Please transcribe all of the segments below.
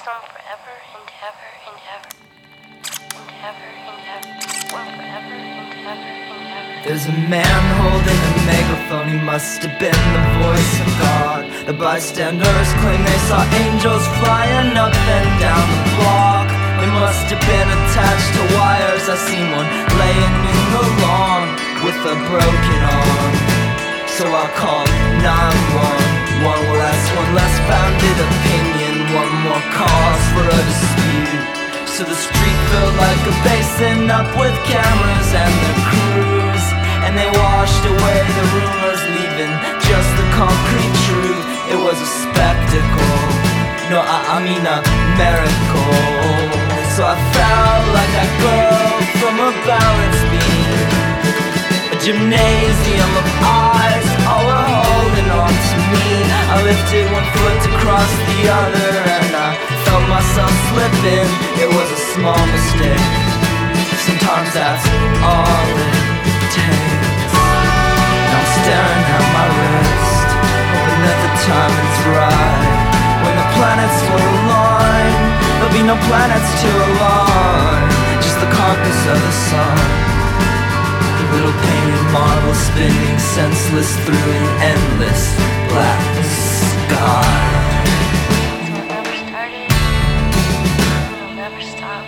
One forever and ever and ever. And ever and ever. One forever and ever and ever. There's a man holding a megaphone. He must have been the voice of God. The bystanders claim they saw angels flying up and down the block. They must have been attached to wires. I seen one laying in the lawn with a broken arm. So I called 911. Well, that's one less founded opinion. One more cause for a dispute. So the street felt like a basin up with cameras and the crews. And they washed away the rumors, leaving just the concrete truth. It was a spectacle. No, I mean a miracle. So I felt like that girl from a balance beam. A gymnasium of eyes, all were holding on to me. I lifted one foot to cross the other, and I felt myself slipping. It was a small mistake. Sometimes that's all it takes. And I'm staring at my wrist, hoping that the timing's right. When the planets will align, there'll be no planets to align, just the carcass of the sun. The little painted marble spinning senseless through an endless black sky. It'll never started. It'll never stop.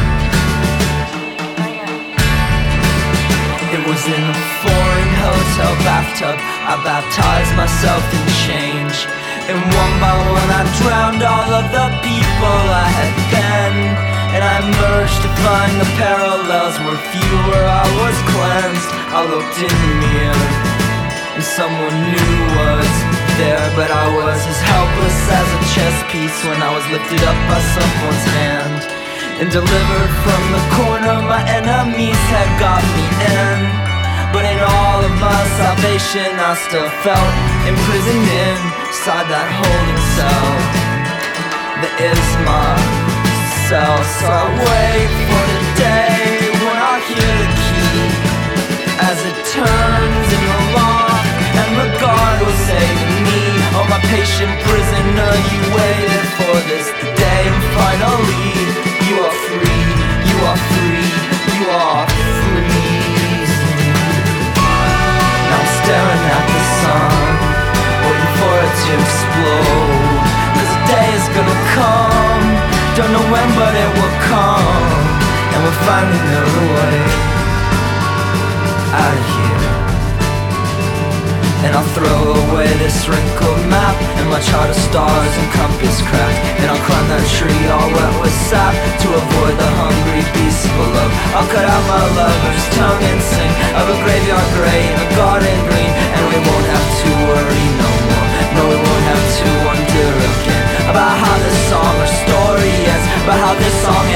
It was in a foreign hotel bathtub. I baptized myself in change. And one by one I drowned all of the people I had been. And I emerged to find the parallels were few where I was cleansed. I looked in the mirror and someone new was there. But I was as helpless as a chess piece when I was lifted up by someone's hand and delivered from the corner my enemies had got me in. But in all of my salvation I still felt imprisoned inside that holding cell that is my cell. So I wait for the day when I hear the key as it turns in the lock, and the guard will say to me, oh my patient prisoner, you waited for this day, and finally you are free, you are free, you are free. Now I'm staring at the sun, waiting for it to explode. This day is gonna come, don't know when but it will come, and we'll finally know the way out of here. And I'll throw away this wrinkled map and my chart of stars and compass cracked. And I'll climb that tree all wet with sap to avoid the hungry beasts below. I'll cut out my lover's tongue and sing of a graveyard gray and a garden green. And we won't have to worry no more. No, we won't have to wonder again about how this song or story ends, about how this song